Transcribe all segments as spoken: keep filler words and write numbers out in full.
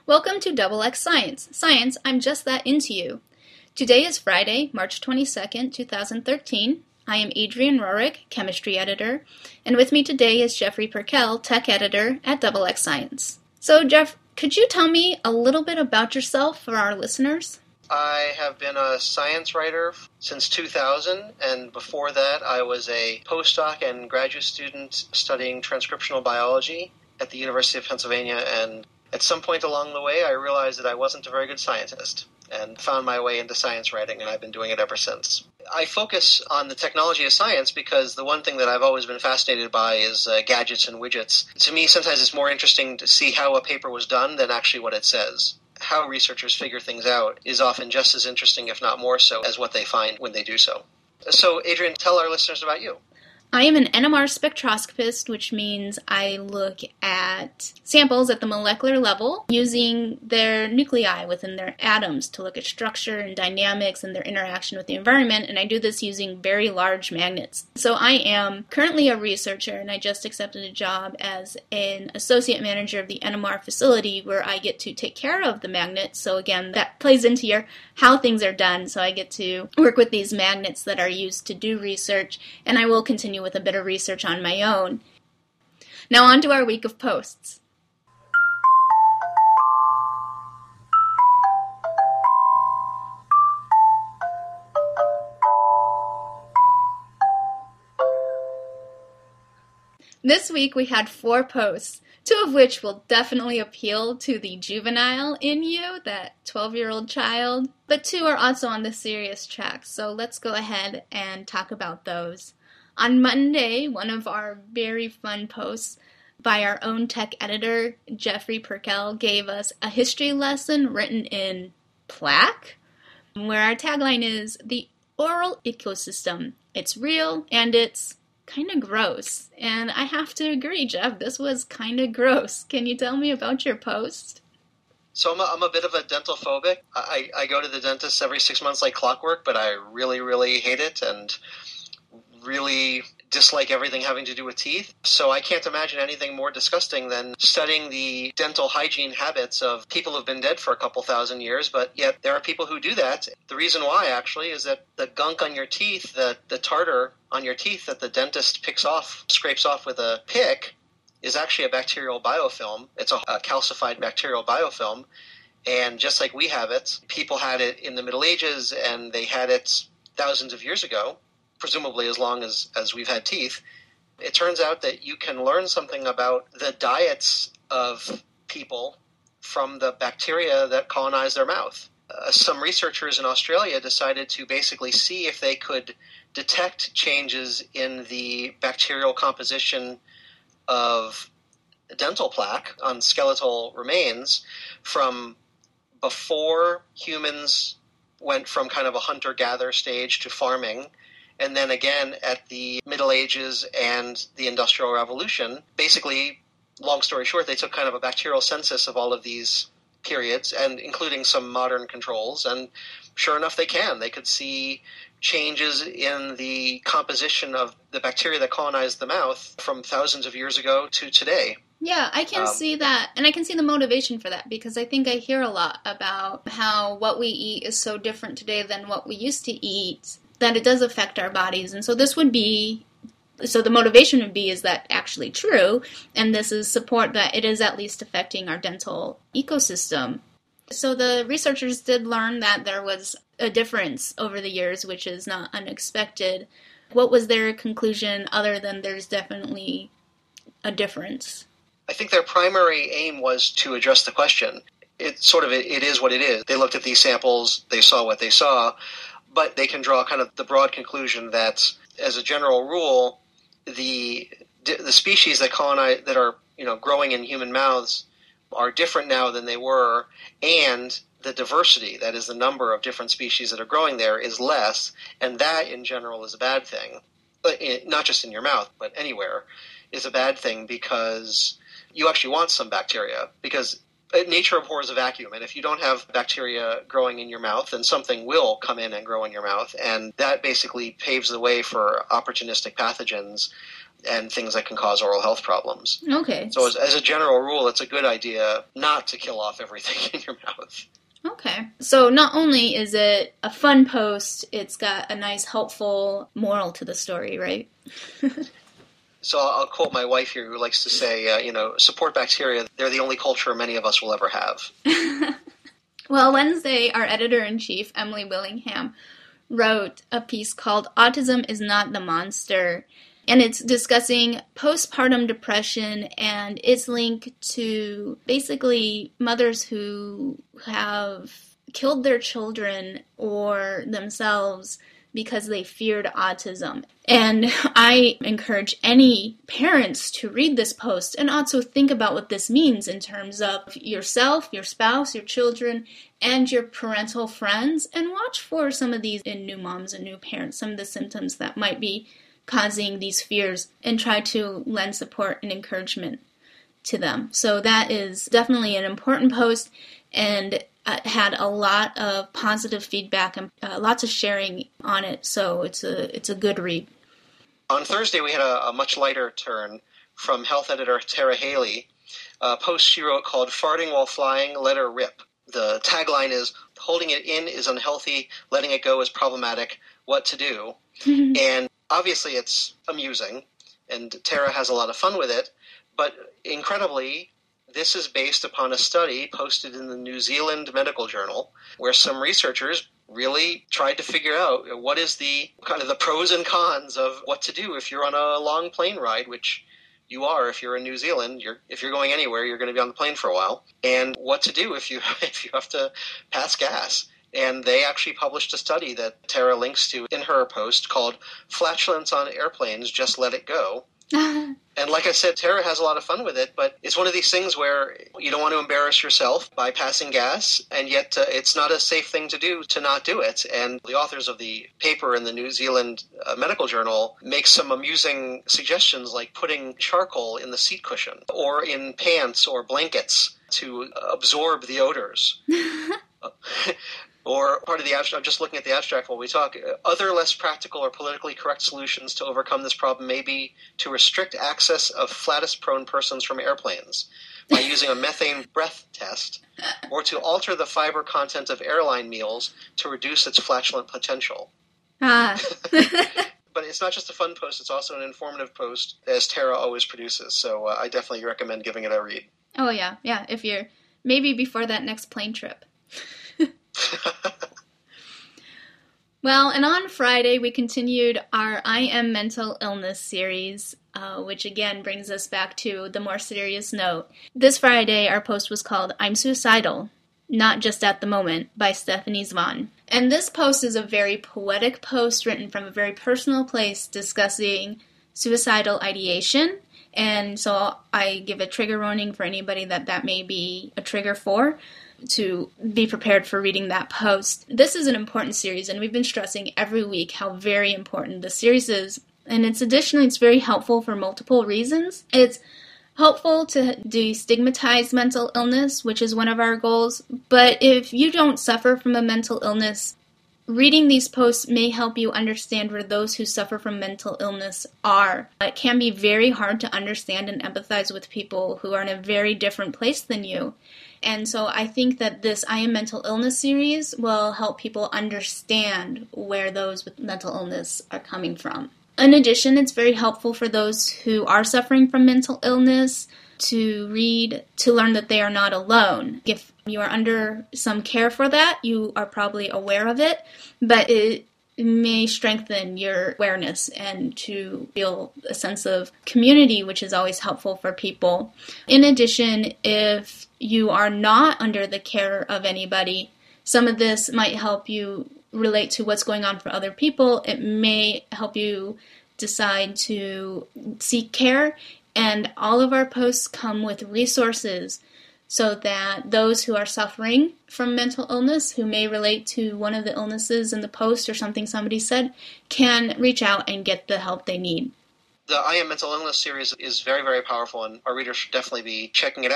Welcome to Double X Science. Science, I'm just that into you. Today is Friday, March twenty-second, two thousand thirteen. I am Adrienne Rorick, Chemistry Editor, and with me today is Jeffrey Perkel, Tech Editor at Double X Science. So, Jeff, could you tell me a little bit about yourself for our listeners? I have been a science writer since two thousand, and before that I was a postdoc and graduate student studying transcriptional biology at the University of Pennsylvania, and at some point along the way I realized that I wasn't a very good scientist and found my way into science writing, and I've been doing it ever since. I focus on the technology of science because the one thing that I've always been fascinated by is uh, gadgets and widgets. To me, sometimes it's more interesting to see how a paper was done than actually what it says. How researchers figure things out is often just as interesting, if not more so, as what they find when they do so. So, Adrienne, tell our listeners about you. I am an N M R spectroscopist, which means I look at samples at the molecular level using their nuclei within their atoms to look at structure and dynamics and their interaction with the environment, and I do this using very large magnets. So I am currently a researcher, and I just accepted a job as an associate manager of the N M R facility where I get to take care of the magnets. So again, that plays into your how things are done. So I get to work with these magnets that are used to do research, and I will continue with a bit of research on my own. Now on to our week of posts. This week we had four posts, two of which will definitely appeal to the juvenile in you, that twelve-year-old child, but two are also on the serious track, so let's go ahead and talk about those. On Monday, one of our very fun posts by our own tech editor, Jeffrey Perkel, gave us a history lesson written in plaque, where our tagline is, "The oral ecosystem. It's real and it's kind of gross." And I have to agree, Jeff, this was kind of gross. Can you tell me about your post? So I'm a, I'm a bit of a dental phobic. I, I go to the dentist every six months like clockwork, but I really, really hate it and really dislike everything having to do with teeth. So I can't imagine anything more disgusting than studying the dental hygiene habits of people who've been dead for a couple thousand years, but yet there are people who do that. The reason why, actually, is that the gunk on your teeth, the, the tartar on your teeth that the dentist picks off, scrapes off with a pick, is actually a bacterial biofilm. It's a, a calcified bacterial biofilm. And just like we have it, people had it in the Middle Ages, and they had it thousands of years ago, presumably as long as, as we've had teeth. It turns out that you can learn something about the diets of people from the bacteria that colonize their mouth. Uh, some researchers in Australia decided to basically see if they could detect changes in the bacterial composition of dental plaque on skeletal remains from before humans went from kind of a hunter-gatherer stage to farming, and then again at the Middle Ages and the Industrial Revolution. Basically, long story short, they took kind of a bacterial census of all of these periods, and including some modern controls, and sure enough they can. They could see changes in the composition of the bacteria that colonized the mouth from thousands of years ago to today. Yeah, I can um, see that, and I can see the motivation for that, because I think I hear a lot about how what we eat is so different today than what we used to eat, that it does affect our bodies. And so this would be, so the motivation would be, is that actually true? And this is support that it is at least affecting our dental ecosystem. So the researchers did learn that there was a difference over the years, which is not unexpected. What was their conclusion other than there's definitely a difference? I think their primary aim was to address the question. It sort of, it, it is what it is. They looked at these samples, they saw what they saw, but they can draw kind of the broad conclusion that, as a general rule, the the species that colonize, that are you know growing in human mouths, are different now than they were, and the diversity, that is the number of different species that are growing there, is less, and that in general is a bad thing. But it, not just in your mouth, but anywhere, is a bad thing, because you actually want some bacteria, because nature abhors a vacuum, and if you don't have bacteria growing in your mouth, then something will come in and grow in your mouth, and that basically paves the way for opportunistic pathogens and things that can cause oral health problems. Okay. So as, as a general rule, it's a good idea not to kill off everything in your mouth. Okay. So not only is it a fun post, it's got a nice, helpful moral to the story, right? So I'll quote my wife here, who likes to say, uh, you know, support bacteria. They're the only culture many of us will ever have. Well, Wednesday, our editor-in-chief, Emily Willingham, wrote a piece called Autism is Not the Monster. And it's discussing postpartum depression and its link to basically mothers who have killed their children or themselves because they feared autism. And I encourage any parents to read this post and also think about what this means in terms of yourself, your spouse, your children, and your parental friends, and watch for some of these in new moms and new parents, some of the symptoms that might be causing these fears, and try to lend support and encouragement to them. So that is definitely an important post, and uh, had a lot of positive feedback and uh, lots of sharing on it. So it's a it's a good read. On Thursday, we had a, a much lighter turn from health editor Tara Haley, a post she wrote called "Farting While Flying, Let Her Rip." The tagline is, "Holding it in is unhealthy, letting it go is problematic. What to do?" And obviously it's amusing, and Tara has a lot of fun with it, but incredibly, this is based upon a study posted in the New Zealand Medical Journal, where some researchers really tried to figure out what is the kind of the pros and cons of what to do if you're on a long plane ride, which you are if you're in New Zealand. You're, if you're going anywhere, you're going to be on the plane for a while, and what to do if you if you have to pass gas. And they actually published a study that Tara links to in her post called "Flatulence on Airplanes, Just Let It Go." And like I said, Tara has a lot of fun with it, but it's one of these things where you don't want to embarrass yourself by passing gas, and yet uh, it's not a safe thing to do to not do it. And the authors of the paper in the New Zealand uh, Medical Journal make some amusing suggestions, like putting charcoal in the seat cushion or in pants or blankets to absorb the odors. Or part of the abstract, I'm just looking at the abstract while we talk, other less practical or politically correct solutions to overcome this problem may be to restrict access of flatus-prone persons from airplanes by using a methane breath test, or to alter the fiber content of airline meals to reduce its flatulent potential. Ah. But it's not just a fun post, it's also an informative post, as Tara always produces, so uh, I definitely recommend giving it a read. Oh, yeah, yeah, if you're, maybe before that next plane trip. Well, and on Friday we continued our I Am Mental Illness series, uh, which again brings us back to the more serious note. This Friday our post was called "I'm Suicidal, Not Just at the Moment" by Stephanie Zvon. And this post is a very poetic post written from a very personal place discussing suicidal ideation. And so I give a trigger warning for anybody that that may be a trigger for, to be prepared for reading that post. This is an important series, and we've been stressing every week how very important this series is. And it's additionally, it's very helpful for multiple reasons. It's helpful to destigmatize mental illness, which is one of our goals. But if you don't suffer from a mental illness, reading these posts may help you understand where those who suffer from mental illness are. It can be very hard to understand and empathize with people who are in a very different place than you. And so I think that this I Am Mental Illness series will help people understand where those with mental illness are coming from. In addition, it's very helpful for those who are suffering from mental illness to read, to learn that they are not alone. If you are under some care for that, you are probably aware of it, but it may strengthen your awareness and to feel a sense of community, which is always helpful for people. In addition, if you are not under the care of anybody, some of this might help you relate to what's going on for other people. It may help you decide to seek care, and all of our posts come with resources so that those who are suffering from mental illness, who may relate to one of the illnesses in the post or something somebody said, can reach out and get the help they need. The I Am Mental Illness series is very, very powerful, and our readers should definitely be checking it out.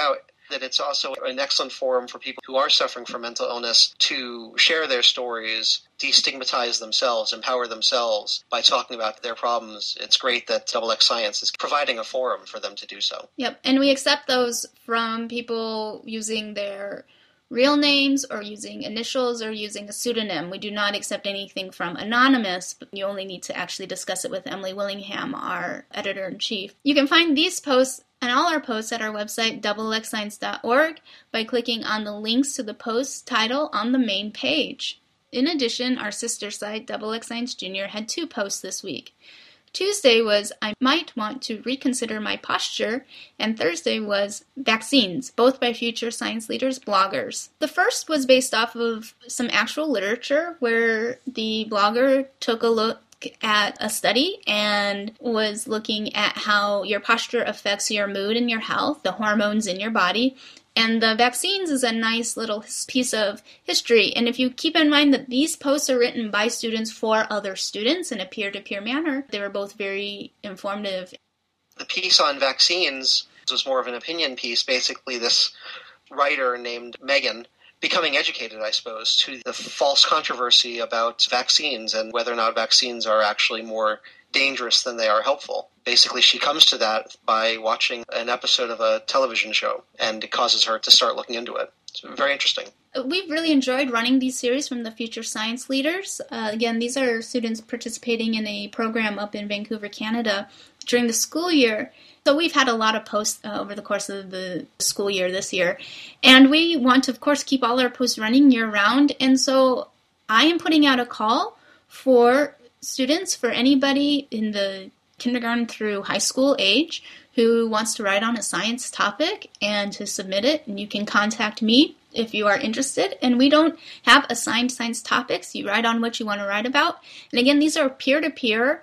that it's also an excellent forum for people who are suffering from mental illness to share their stories, destigmatize themselves, empower themselves by talking about their problems. It's great that Double X Science is providing a forum for them to do so. Yep, and we accept those from people using their real names or using initials or using a pseudonym. We do not accept anything from anonymous, but you only need to actually discuss it with Emily Willingham, our editor-in-chief. You can find these posts and all our posts at our website, double x science dot org, by clicking on the links to the post title on the main page. In addition, our sister site, Double X Science Junior, had two posts this week. Tuesday was I might want to reconsider my posture, and Thursday was vaccines, both by Future Science Leaders bloggers. The first was based off of some actual literature where the blogger took a look at a study and was looking at how your posture affects your mood and your health, the hormones in your body. And the vaccines is a nice little piece of history. And if you keep in mind that these posts are written by students for other students in a peer-to-peer manner, they were both very informative. The piece on vaccines was more of an opinion piece. Basically, this writer named Megan becoming educated, I suppose, to the false controversy about vaccines and whether or not vaccines are actually more dangerous than they are helpful. Basically, she comes to that by watching an episode of a television show, and it causes her to start looking into it. It's very interesting. We've really enjoyed running these series from the Future Science Leaders. Uh, again, these are students participating in a program up in Vancouver, Canada during the school year. So we've had a lot of posts uh, over the course of the school year this year. And we want to, of course, keep all our posts running year-round. And so I am putting out a call for students, for anybody in the kindergarten through high school age who wants to write on a science topic and to submit it. And you can contact me if you are interested. And we don't have assigned science topics. You write on what you want to write about. And again, these are peer-to-peer,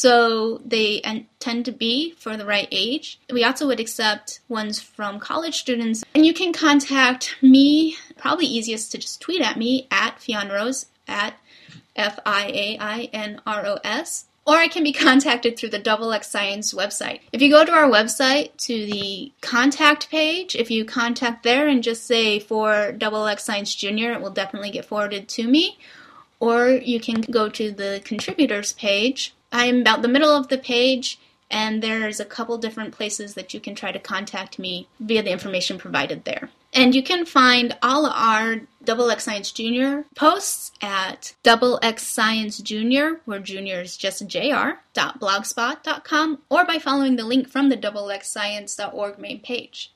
so they tend to be for the right age. We also would accept ones from college students. And you can contact me, probably easiest to just tweet at me, at Fianros, at F I A I N R O S. Or I can be contacted through the Double X Science website. If you go to our website, to the contact page, if you contact there and just say for Double X Science Junior, it will definitely get forwarded to me. Or you can go to the contributors page. I'm about the middle of the page, and there's a couple different places that you can try to contact me via the information provided there. And you can find all our Double X Science Junior posts at Double X Science Junior, where Junior is just J R, dot blogspot dot com, or by following the link from the double x science dot org main page.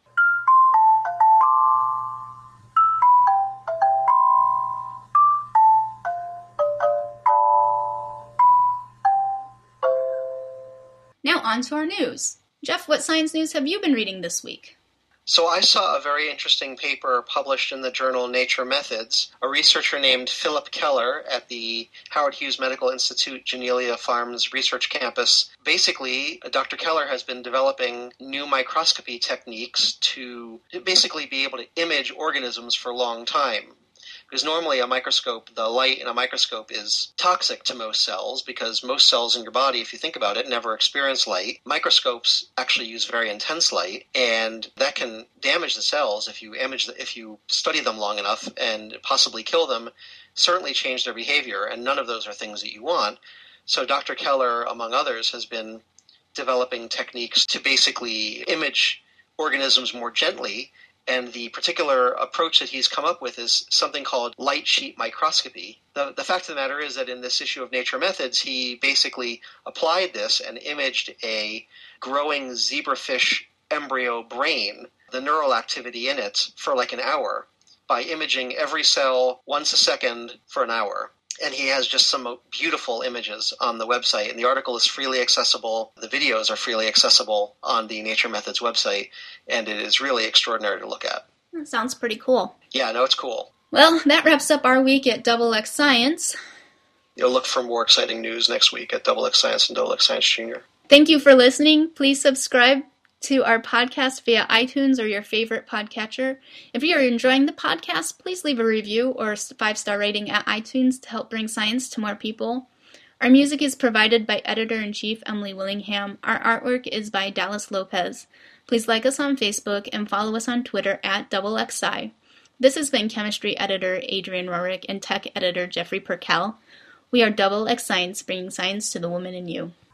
Now on to our news. Jeff, what science news have you been reading this week? So I saw a very interesting paper published in the journal Nature Methods. A researcher named Philip Keller at the Howard Hughes Medical Institute Genelia Farms Research Campus. Basically, Doctor Keller has been developing new microscopy techniques to basically be able to image organisms for a long time. Because normally a microscope, the light in a microscope is toxic to most cells, because most cells in your body, if you think about it, never experience light. Microscopes actually use very intense light, and that can damage the cells if you image, the, if you study them long enough and possibly kill them, certainly change their behavior, and none of those are things that you want. So Doctor Keller, among others, has been developing techniques to basically image organisms more gently. And the particular approach that he's come up with is something called light sheet microscopy. The, the fact of the matter is that in this issue of Nature Methods, he basically applied this and imaged a growing zebrafish embryo brain, the neural activity in it, for like an hour, by imaging every cell once a second for an hour. And he has just some beautiful images on the website. And the article is freely accessible. The videos are freely accessible on the Nature Methods website. And it is really extraordinary to look at. That sounds pretty cool. Yeah, no, it's cool. Well, that wraps up our week at Double X Science. You'll look for more exciting news next week at Double X Science and Double X Science Junior. Thank you for listening. Please subscribe to our podcast via iTunes or your favorite podcatcher. If you're enjoying the podcast, please leave a review or a five-star rating at iTunes to help bring science to more people. Our music is provided by Editor-in-Chief Emily Willingham. Our artwork is by Dallas Lopez. Please like us on Facebook and follow us on Twitter at double X Sci. This has been Chemistry Editor Adrian Rorick and Tech Editor Jeffrey Perkel. We are Double X Science, bringing science to the woman in you.